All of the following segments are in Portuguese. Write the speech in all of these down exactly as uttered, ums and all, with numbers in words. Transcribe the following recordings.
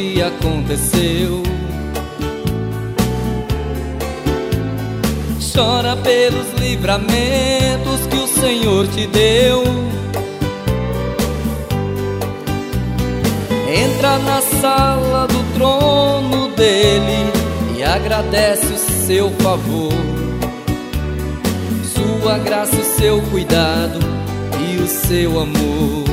te aconteceu. Chora pelos livramentos que o Senhor te deu. Entra na sala do trono dele e agradece o seu favor, sua graça, o seu cuidado e o seu amor.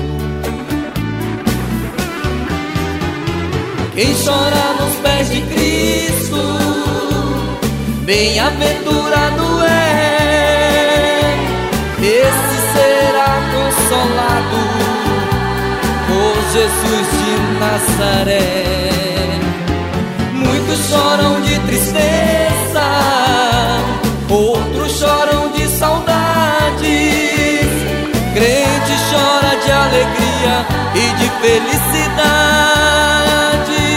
Quem chora nos pés de Cristo, bem-aventurado é, esse será consolado por Jesus de Nazaré. Muitos choram de tristeza, outros choram de saudades. Crente chora de alegria e de felicidade.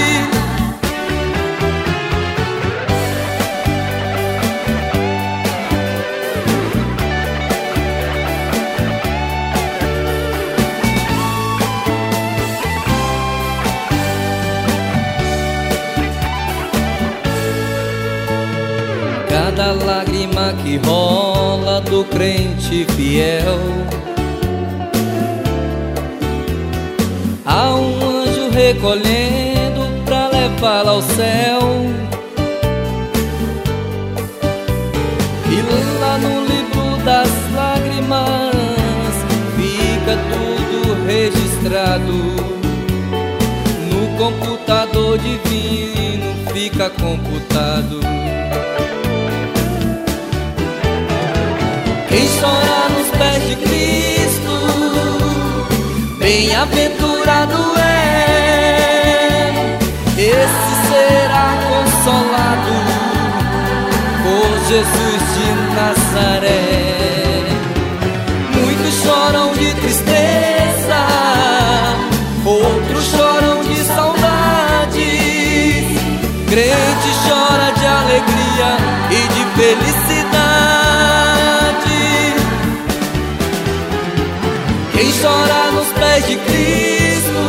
Cada lágrima que rola do crente fiel, há um anjo recolhendo pra levá-la ao céu. E lá no livro das lágrimas fica tudo registrado, no computador divino fica computado. Quem chora nos pés de Cristo, bem-aventurado é, esse será consolado por Jesus de Nazaré. Muitos choram de tristeza, outros choram de saudades. Crente chora de alegria e de felicidade. Quem chora nos pés de Cristo,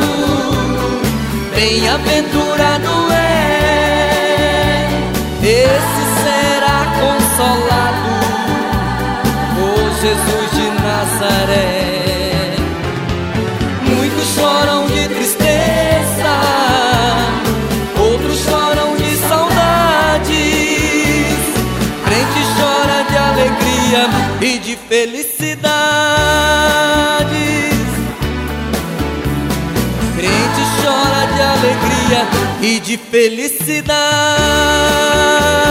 bem-aventurado é, esse será consolado por Jesus de Nazaré. Muitos choram de tristeza, outros choram de saudades. Crente chora de alegria e de felicidade. Crente chora de alegria e de felicidade.